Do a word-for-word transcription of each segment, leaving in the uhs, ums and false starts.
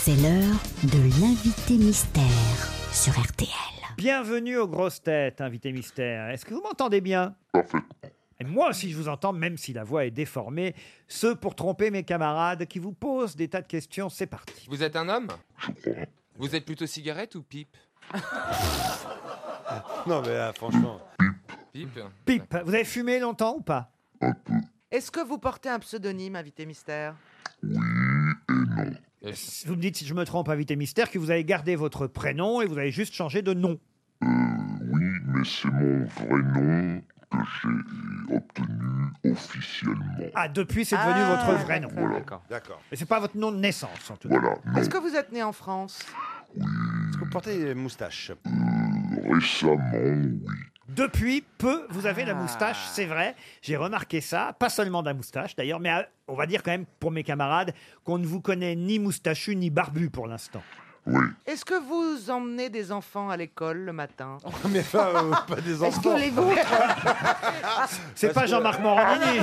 C'est l'heure de l'invité mystère sur R T L. Bienvenue aux grosses têtes, invité mystère. Est-ce que vous m'entendez bien ? Et moi aussi, je vous entends, même si la voix est déformée. Ce pour tromper mes camarades qui vous posent des tas de questions. C'est parti. Vous êtes un homme ? Vous êtes plutôt cigarette ou pipe ? Non mais là, franchement... Pipe. Pipe, vous avez fumé longtemps ou pas ? Est-ce que vous portez un pseudonyme, invité mystère ? Euh, Vous me dites, si je me trompe, invité mystère, que vous avez gardé votre prénom et vous avez juste changé de nom. Oui, mais c'est mon vrai nom que j'ai obtenu officiellement. Ah, depuis, c'est devenu Ah, votre vrai nom. Voilà, D'accord. Mais c'est pas votre nom de naissance, en tout cas. voilà. Non, Est-ce que vous êtes né en France ? Est-ce que vous portez des moustaches ? récemment, oui. Depuis peu, vous avez la Ah. moustache, c'est vrai. J'ai remarqué ça. Pas seulement de la moustache, d'ailleurs, mais euh, on va dire quand même, pour mes camarades, qu'on ne vous connaît ni moustachu ni barbu pour l'instant. Oui, Est-ce que vous emmenez des enfants à l'école le matin ? Mais pas, euh, pas des Est-ce enfants. que les vôtres C'est pas que- Jean-Marc Morandini.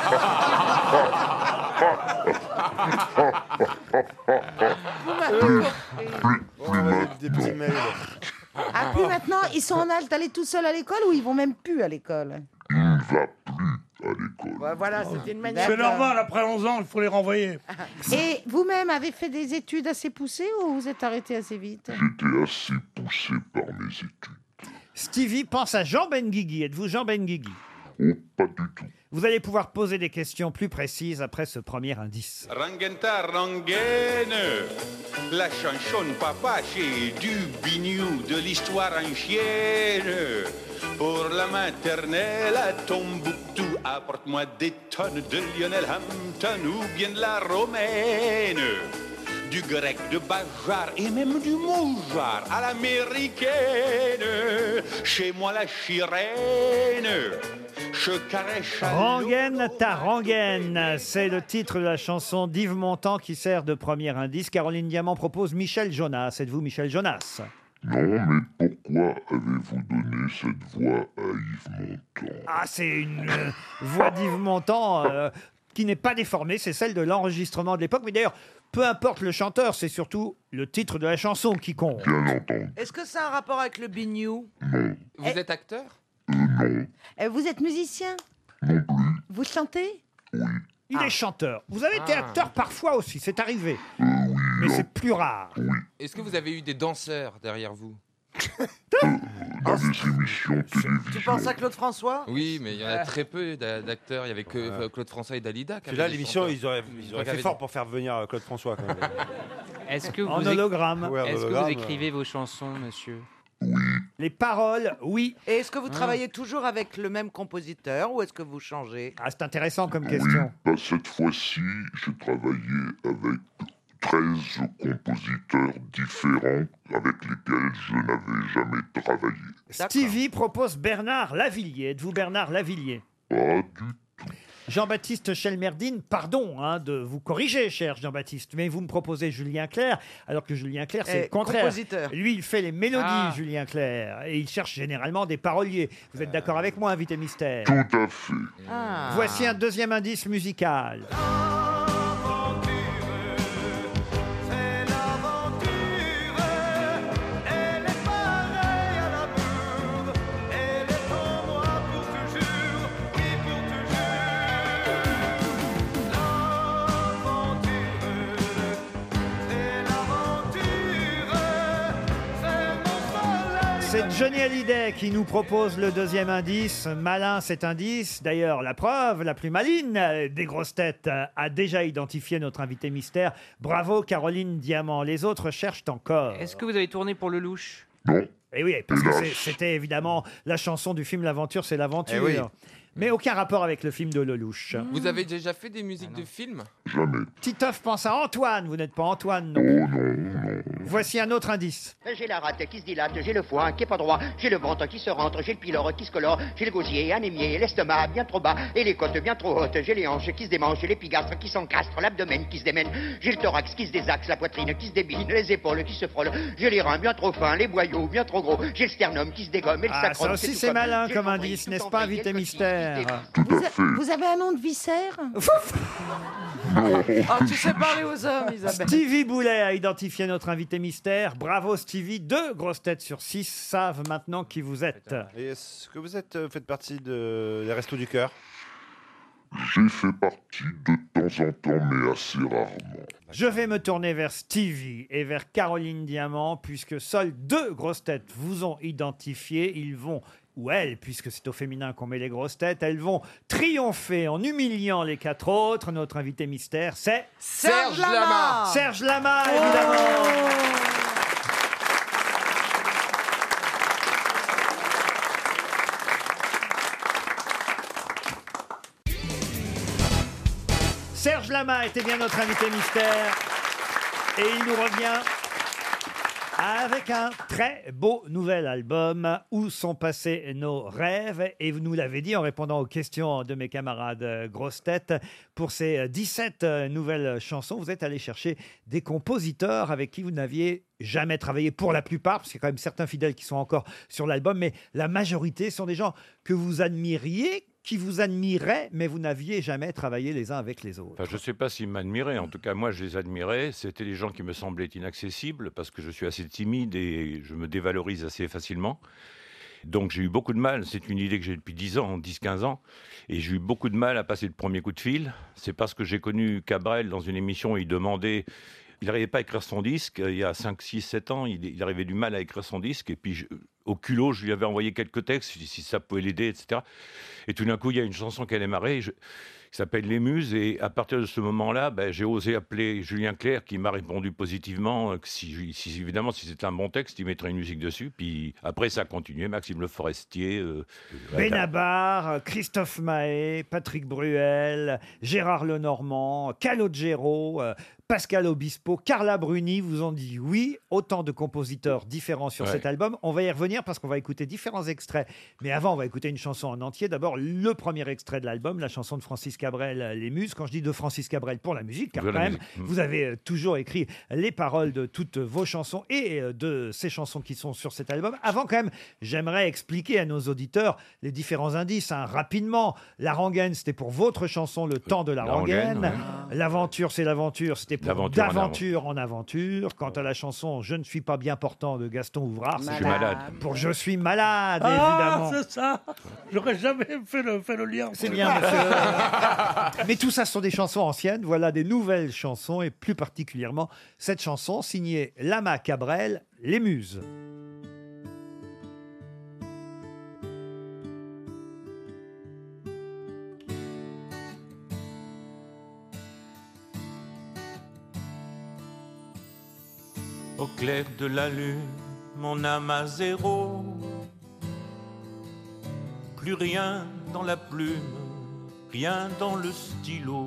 Vous m'avez compris. On va envoyer des petits mails. Ah, plus maintenant, ils sont en âge d'aller tout seuls à l'école ou ils vont même plus à l'école? il ne va plus à l'école. Ouais, Voilà, c'était une manière. C'est normal, après onze ans, il faut les renvoyer. Et vous-même avez fait des études assez poussées ou vous êtes arrêté assez vite? J'étais assez poussé par mes études. Stevie pense à Jean Benguigui. Êtes-vous Jean Benguigui ? Oh, pas du tout. Vous allez pouvoir poser des questions plus précises après ce premier indice. Rangenta Rangaine, la chanson de papa, c'est du bignou, de l'histoire ancienne. Pour la maternelle à Tombouctou, apporte-moi des tonnes de Lionel Hampton ou bien de la romaine. Du grec, de Bajar et même du Moujar à l'américaine. Chez moi la chirène, je caresse à Rengaine ta rengaine, c'est le titre de la chanson d'Yves Montand qui sert de premier indice. Caroline Diamant propose Michel Jonas. Êtes-vous Michel Jonas ? Non, mais pourquoi avez-vous donné cette voix à Yves Montand? Ah, c'est une euh, voix d'Yves Montand euh, qui n'est pas déformée, c'est celle de l'enregistrement de l'époque. Mais d'ailleurs, peu importe le chanteur, c'est surtout le titre de la chanson qui compte. Bien entendu, Est-ce que ça a un rapport avec le bignou ? non. Vous êtes acteur ? Euh, non, Euh, Vous êtes musicien? non plus. Vous chantez? Oui, Il est chanteur. Vous avez été Ah. acteur parfois aussi, c'est arrivé. euh, oui, Mais là, c'est plus rare. oui. Est-ce que vous avez eu des danseurs derrière vous ? Dans les émissions Tu télévisées. penses à Claude François ? Oui, mais il y en a très peu d'a- d'acteurs. Il y avait que euh, Claude François et Dalida. qui Puis avaient là, des l'émission, chanteurs. ils auraient, ils auraient Qu'avait fait fort dit. pour faire venir euh, Claude François quand même. Est-ce que, En vous, éc- hologramme. Ouais, est-ce que vous hologramme, écrivez vos chansons, monsieur? Les paroles, oui. Et est-ce que vous travaillez toujours avec le même compositeur ou est-ce que vous changez ? Ah, c'est intéressant comme Oui, question. bah, cette fois-ci, j'ai travaillé avec treize compositeurs différents avec lesquels je n'avais jamais travaillé. Stevie propose Bernard Lavillier. Êtes-vous Bernard Lavillier ? Pas du tout. Jean-Baptiste Chelmerdine, pardon hein, de vous corriger, cher Jean-Baptiste, mais vous me proposez Julien Clerc, alors que Julien Clerc, c'est Eh, le contraire. compositeur. Lui, il fait les mélodies, Ah. Julien Clerc, et il cherche généralement des paroliers. Vous êtes d'accord avec moi, invité mystère ? Tout à fait. Ah. Voici un deuxième indice musical. C'est Johnny Hallyday qui nous propose le deuxième indice. Malin cet indice. D'ailleurs, la preuve, la plus maligne euh, des grosses têtes euh, a déjà identifié notre invité mystère. Bravo Caroline Diamant. Les autres cherchent encore. Est-ce que vous avez tourné pour le louche? Non, Et oui, parce que Hélas. c'est- c'était évidemment la chanson du film L'aventure, c'est l'aventure. Eh oui. Mais aucun rapport avec le film de Lelouch. Vous avez déjà fait des musiques de films ? jamais. Titoff pense à Antoine. Vous n'êtes pas Antoine, non Oh plus. non, non. Voici un autre indice. J'ai la rate qui se dilate, j'ai le foin qui est pas droit, j'ai le ventre qui se rentre, j'ai le pylore qui se colore, j'ai le gosier anémié, l'estomac bien trop bas et les côtes bien trop hautes, j'ai les hanches qui se démangent, j'ai les pigastres qui s'encastrent, l'abdomen qui se démène, j'ai le thorax qui se désaxe, la poitrine qui se débine, les épaules qui se frôlent, j'ai les reins bien trop fins, les boyaux bien trop gros, j'ai le sternum qui se dégomme et le Ah, sacrum. ça aussi tout c'est comme- malin j'ai comme le nombril indice, tout n'est-ce en pas, vrille, invité et le petit qui se mystère dévisse. Tout Vous, à a- fait. vous avez un nom de viscère? Oh, tu sais parler aux hommes, Isabelle. Stevie Boulet a identifié notre invité mystère. Bravo Stevie. Deux grosses têtes sur six savent maintenant qui vous êtes. Et est-ce que vous êtes, euh, faites partie de, des Restos du Cœur? J'ai fait partie de temps en temps, mais assez rarement. Je vais me tourner vers Stevie et vers Caroline Diamant, puisque seules deux grosses têtes vous ont identifié. Ils vont, ou elles, puisque c'est au féminin qu'on met les grosses têtes, elles vont triompher en humiliant les quatre autres. Notre invité mystère, c'est Serge Lama. Serge Lama, évidemment. Serge Lama était bien notre invité mystère et il nous revient avec un très beau nouvel album, Où sont passés nos rêves, et vous nous l'avez dit en répondant aux questions de mes camarades grosses têtes. Pour ces dix-sept nouvelles chansons, vous êtes allé chercher des compositeurs avec qui vous n'aviez jamais travaillé, pour la plupart, parce qu'il y a quand même certains fidèles qui sont encore sur l'album, mais la majorité sont des gens que vous admiriez, qui vous admiraient, mais vous n'aviez jamais travaillé les uns avec les autres. Enfin, je ne sais pas s'ils m'admiraient. En tout cas, moi, je les admirais. C'était des gens qui me semblaient inaccessibles parce que je suis assez timide et je me dévalorise assez facilement. Donc, j'ai eu beaucoup de mal. C'est une idée que j'ai depuis dix ans, dix quinze ans. Et j'ai eu beaucoup de mal à passer le premier coup de fil. C'est parce que j'ai connu Cabrel dans une émission où il demandait... Il n'arrivait pas à écrire son disque. Il y a cinq, six, sept ans, il, il arrivait du mal à écrire son disque. Et puis, je, au culot, je lui avais envoyé quelques textes, si ça pouvait l'aider, et cetera. Et tout d'un coup, il y a une chanson qui a démarré, je, qui s'appelle Les Muses. Et à partir de ce moment-là, ben, j'ai osé appeler Julien Clerc, qui m'a répondu positivement. Que si, si, évidemment, si c'était un bon texte, il mettrait une musique dessus. Puis après, ça a continué. Maxime Le Forestier. Euh, Benabar, Christophe Mahé, Patrick Bruel, Gérard Lenormand, Calogero, euh, Pascal Obispo, Carla Bruni vous ont dit oui. Autant de compositeurs différents sur Ouais. cet album. On va y revenir parce qu'on va écouter différents extraits. Mais avant, on va écouter une chanson en entier. D'abord, le premier extrait de l'album, la chanson de Francis Cabrel, Les Muses. Quand je dis de Francis Cabrel pour la musique, car De quand la même, musique. Mm. vous avez euh, toujours écrit les paroles de toutes vos chansons et euh, de ces chansons qui sont sur cet album. Avant, quand même, j'aimerais expliquer à nos auditeurs les différents indices. hein. Rapidement, La Rengaine, c'était pour votre chanson Le temps de la, La Rengaine. Rengaine, L'aventure, c'est l'aventure, c'était pour L'aventure en d'aventure en aventure. Quant à la chanson Je ne suis pas bien portant de Gaston Ouvrard, Je c'est suis malade. pour Je suis malade, Ah, évidemment. c'est ça. J'aurais jamais fait le, fait le lien. C'est bien, monsieur. Mais tout ça, ce sont des chansons anciennes. Voilà des nouvelles chansons, et plus particulièrement cette chanson signée Lama Cabrel, Les Muses. Au clair de la lune, mon âme à zéro. Plus rien dans la plume, rien dans le stylo.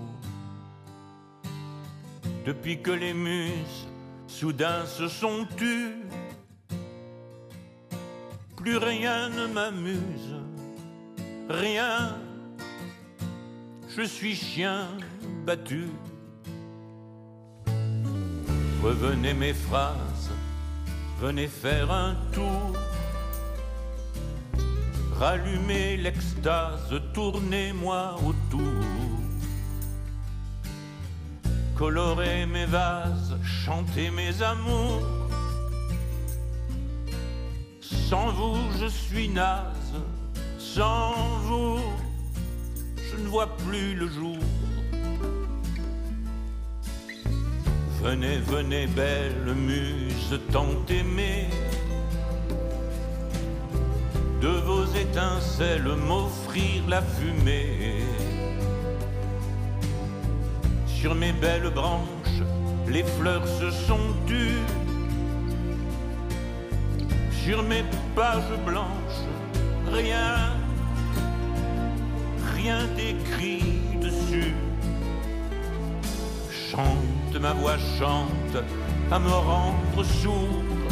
Depuis que les muses soudain se sont tues, plus rien ne m'amuse, rien. Je suis chien battu. Revenez mes phrases, venez faire un tour. Rallumez l'extase, tournez-moi autour. Colorez mes vases, chantez mes amours. Sans vous, je suis naze. Sans vous, je ne vois plus le jour. Venez, venez, belle muse tant aimée, de vos étincelles m'offrir la fumée. Sur mes belles branches, les fleurs se sont tues. Sur mes pages blanches, rien, rien d'écrit dessus. Chante, ma voix chante, à me rendre sourd.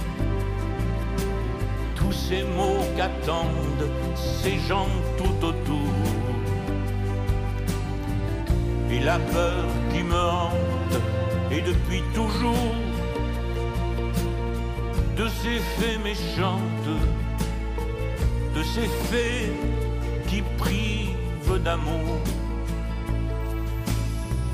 Tous ces mots qu'attendent ces gens tout autour. Et la peur qui me hante, et depuis toujours, de ces fées méchantes, de ces fées qui privent d'amour.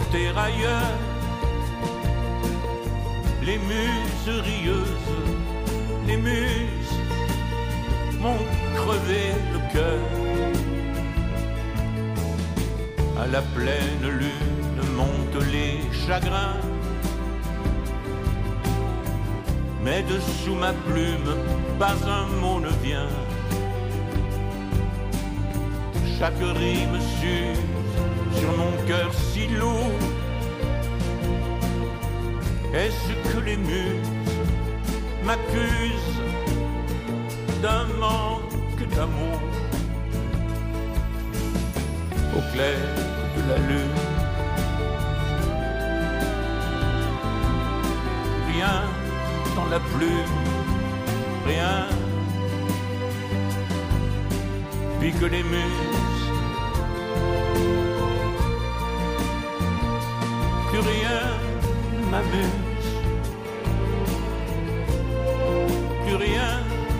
chanter ailleurs. Les muses rieuses, les muses m'ont crevé le cœur. À la pleine lune montent les chagrins, mais dessous ma plume, pas un mot ne vient. Chaque rime s'use sur mon cœur si lourd. Est-ce que les muses m'accusent d'un manque d'amour? Au clair de la lune, rien dans la plume, rien. Puis que les muses, plus rien ne m'amuse, plus rien.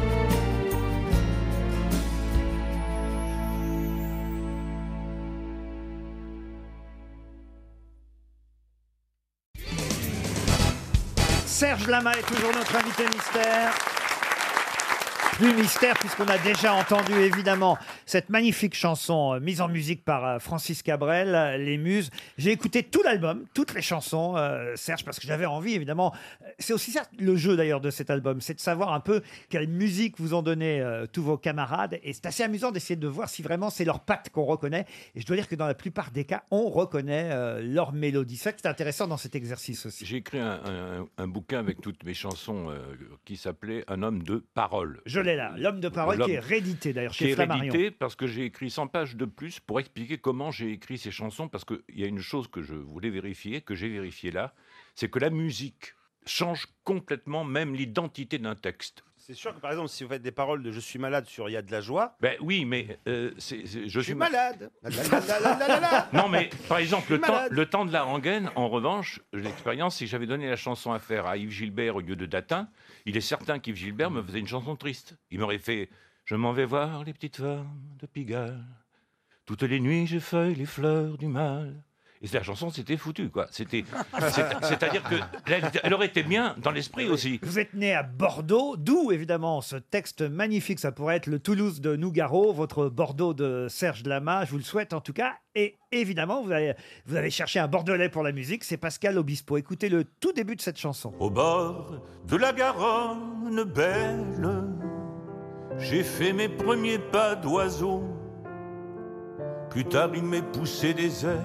Serge Lama est toujours notre invité mystère. Plus mystère puisqu'on a déjà entendu évidemment cette magnifique chanson euh, mise en musique par euh, Francis Cabrel, euh, Les Muses. J'ai écouté tout l'album, toutes les chansons, euh, Serge, parce que j'avais envie évidemment. C'est aussi ça le jeu d'ailleurs de cet album, c'est de savoir un peu quelle musique vous ont donné euh, tous vos camarades. Et c'est assez amusant d'essayer de voir si vraiment c'est leur patte qu'on reconnaît. Et je dois dire que dans la plupart des cas, on reconnaît euh, leur mélodie. C'est ça qui est intéressant dans cet exercice aussi. J'ai écrit un, un- un bouquin avec toutes mes chansons euh, qui s'appelait Un homme de parole. Je l'ai là, l'homme de parole L'homme- qui est réédité d'ailleurs Qui chez est Flammarion. réédité parce que j'ai écrit cent pages de plus pour expliquer comment j'ai écrit ces chansons, parce qu'il y a une chose que je voulais vérifier, que j'ai vérifié là, c'est que la musique change complètement même l'identité d'un texte. C'est sûr que par exemple, si vous faites des paroles de Je suis malade sur Il y a de la joie. Ben oui, mais euh, c'est, c'est- je, Je suis suis ma- malade. La, la, la, la, la, la, la. Non, mais par exemple, Je le suis temps, malade. le temps de la rengaine, en revanche, l'expérience, c'est que j'avais donné la chanson à faire à Yves Gilbert au lieu de Datin. Il est certain qu'Yves Gilbert me faisait une chanson triste. Il m'aurait fait « Je m'en vais voir les petites femmes de Pigalle. Toutes les nuits, j'effeuille les fleurs du mal. » Et la chanson, c'était foutu, quoi. C'était, c'est- c'est-à-dire que elle, elle aurait été bien dans l'esprit aussi. Vous êtes né à Bordeaux, d'où évidemment ce texte magnifique. Ça pourrait être le Toulouse de Nougaro, votre Bordeaux de Serge Lama. Je vous le souhaite en tout cas. Et évidemment, vous avez, vous avez cherché un Bordelais pour la musique. C'est Pascal Obispo. Écoutez le tout début de cette chanson. Au bord de la Garonne belle, j'ai fait mes premiers pas d'oiseau. Plus tard, il m'est poussé des ailes.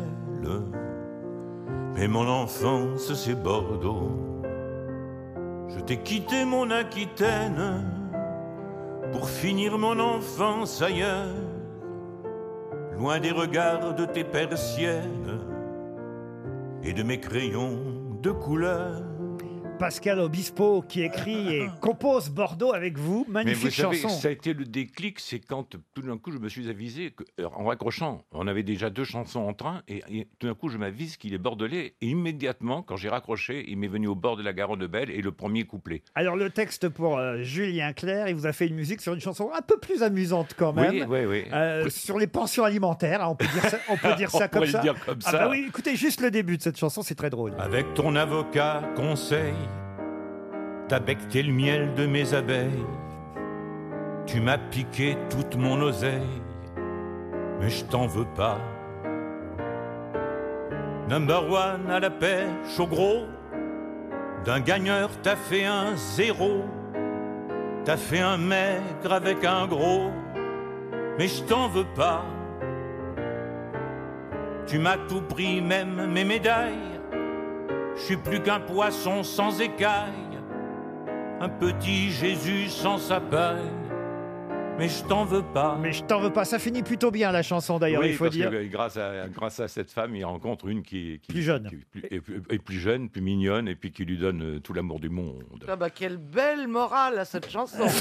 Mais mon enfance, c'est Bordeaux. Je t'ai quitté, mon Aquitaine, pour finir mon enfance ailleurs, loin des regards de tes persiennes et de mes crayons de couleur. Pascal Obispo qui écrit et compose Bordeaux avec vous. Mais Magnifique vous savez, chanson. ça a été le déclic, c'est quand tout d'un coup je me suis avisé, que, euh, en raccrochant, on avait déjà deux chansons en train, et, et tout d'un coup je m'avise qu'il est bordelais, et immédiatement, quand j'ai raccroché, il m'est venu au bord de la Garonne de Belle, et le premier couplet. Alors le texte pour euh, Julien Clerc, il vous a fait une musique sur une chanson un peu plus amusante quand même. Oui, oui, oui. Euh, sur les pensions alimentaires, hein, on peut dire ça, on peut dire On ça comme pourrait le ça. dire comme Ah ça. bah oui, écoutez juste le début de cette chanson, c'est très drôle. Avec ton avocat conseil, t'as becté le miel de mes abeilles. Tu m'as piqué toute mon oseille, mais je t'en veux pas. Number one à la pêche au gros, d'un gagneur t'as fait un zéro. T'as fait un maigre avec un gros, mais je t'en veux pas. Tu m'as tout pris, même mes médailles. Je suis plus qu'un poisson sans écailles, un petit Jésus sans sa paille, mais je t'en veux pas. Mais je t'en veux pas. Ça finit plutôt bien la chanson d'ailleurs, Oui, il faut parce dire. que euh, grâce à, grâce à cette femme, il rencontre une qui, qui Plus jeune. qui est plus, est plus- est plus jeune, plus mignonne, et puis qui lui donne euh, tout l'amour du monde. Ah bah quelle belle morale à cette chanson. Ouais,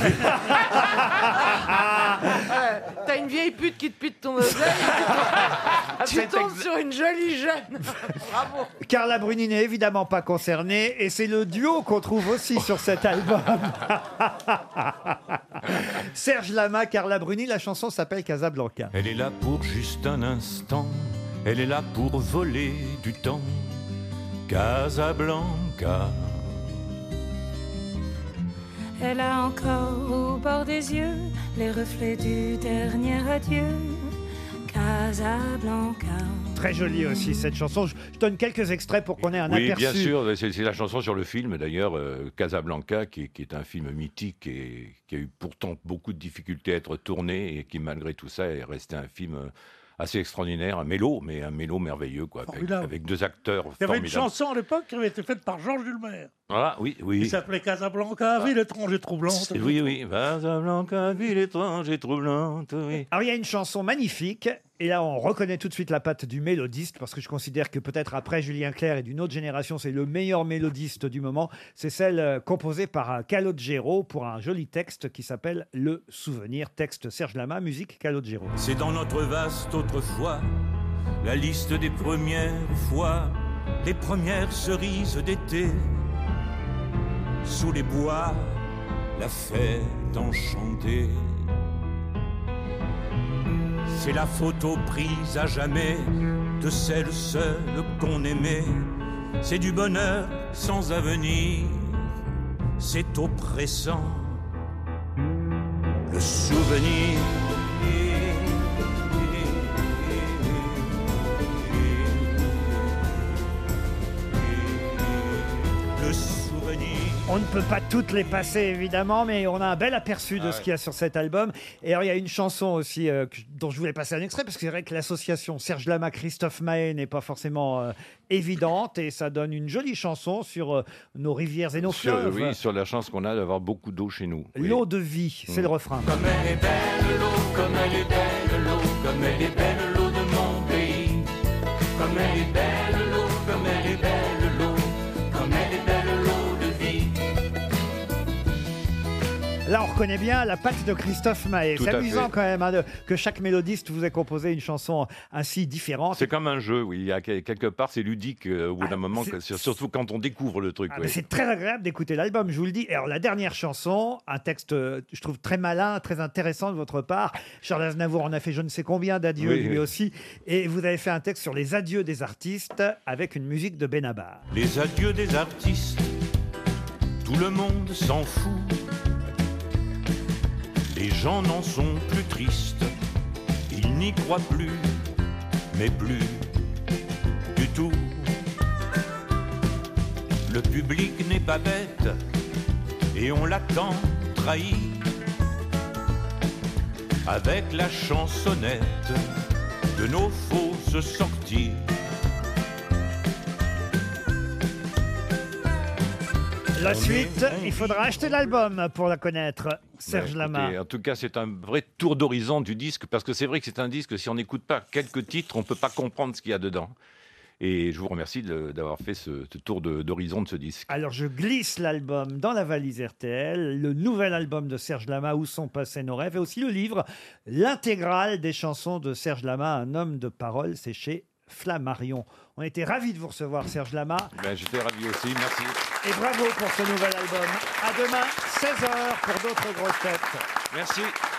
t'as une vieille pute qui te pite ton oseille, tu C'est tombes exa- sur une jolie jeune. Bravo. Carla Bruni n'est évidemment pas concernée et c'est le duo qu'on trouve aussi sur cet album. Serge Lama, Carla Bruni, la chanson s'appelle Casablanca. Elle est là pour juste un instant, Elle est là pour voler du temps. Casablanca. Elle a encore au bord des yeux les reflets du dernier adieu. Casablanca. Très jolie aussi cette chanson. Je, je donne quelques extraits pour qu'on ait un Oui, aperçu. bien sûr, c'est c'est la chanson sur le film, d'ailleurs, euh, Casablanca, qui, est- qui est un film mythique et qui a eu pourtant beaucoup de difficultés à être tourné et qui, malgré tout ça, est resté un film euh, assez extraordinaire, un mélo, mais un mélo merveilleux, quoi, avec, Formidable. avec deux acteurs Il y avait une formidables. chanson à l'époque qui avait été faite par Georges Dulmer. Ah, oui, oui. Qui s'appelait Casablanca, ville étrange et troublante. Oui, oui, Casablanca, ville étrange et troublante, oui. Alors il y a une chanson magnifique, et là on reconnaît tout de suite la patte du mélodiste, parce que je considère que peut-être après Julien Clerc et d'une autre génération, c'est le meilleur mélodiste du moment. C'est celle euh, composée par euh, Calogero pour un joli texte qui s'appelle Le Souvenir. Texte Serge Lama, musique Calogero. C'est dans notre vaste autrefois la liste des premières fois, les premières cerises d'été. Sous les bois, la fête enchantée. C'est la photo prise à jamais de celle seule qu'on aimait. C'est du bonheur sans avenir, c'est oppressant. Le souvenir. Le souvenir. On ne peut pas toutes les passer évidemment, mais on a un bel aperçu de Ah ce ouais. qu'il y a sur cet album. Et alors il y a une chanson aussi euh, que- dont je voulais passer un extrait, parce que c'est vrai que l'association Serge Lama, Christophe Mahé n'est pas forcément euh, évidente, et ça donne une jolie chanson sur euh, nos rivières et nos Sur, fleuves. oui, sur la chance qu'on a d'avoir beaucoup d'eau chez nous. Oui. L'eau de vie, c'est Mm. le refrain. Comme elle est belle l'eau, comme elle est belle l'eau, comme elle est belle l'eau de mon pays. Comme elle est belle l'eau, comme elle est belle l'eau, comme elle est belle l'eau de vie. Là, on reconnaît bien la patte de Christophe Mahé. Tout C'est à amusant fait. quand même hein, de- que chaque mélodiste vous ait composé une chanson ainsi différente. C'est comme un jeu, oui. Il y a quel- quelque part, c'est ludique euh, au bout d'un moment, que- surtout quand on découvre le truc. Ah, oui. mais c'est très agréable d'écouter l'album, je vous le dis. Et alors, la dernière chanson, un texte, euh, je trouve, très malin, très intéressant de votre part. Charles Aznavour en a fait je ne sais combien d'adieux, Oui, lui oui. aussi. Et vous avez fait un texte sur les adieux des artistes avec une musique de Benabar. Les adieux des artistes, tout le monde s'en fout. Les gens n'en sont plus tristes, ils n'y croient plus, mais plus du tout. Le public n'est pas bête, et on l'attend trahi, avec la chansonnette de nos fausses sorties. La On suite, est- il faudra acheter l'album pour la connaître. Serge Ouais, Lama. écoutez, en tout cas, c'est un vrai tour d'horizon du disque, parce que c'est vrai que c'est un disque, si on n'écoute pas quelques titres, on ne peut pas comprendre ce qu'il y a dedans. Et je vous remercie de- d'avoir fait ce, ce tour de- d'horizon de ce disque. Alors je glisse l'album dans la valise R T L, le nouvel album de Serge Lama, Où sont passés nos rêves, et aussi le livre, l'intégrale des chansons de Serge Lama, un homme de parole, c'est chez Flammarion. On était ravis de vous recevoir, Serge Lama, Ben, j'étais ravi aussi, merci. et bravo pour ce nouvel album. À demain, seize heures, pour d'autres grosses têtes. Merci.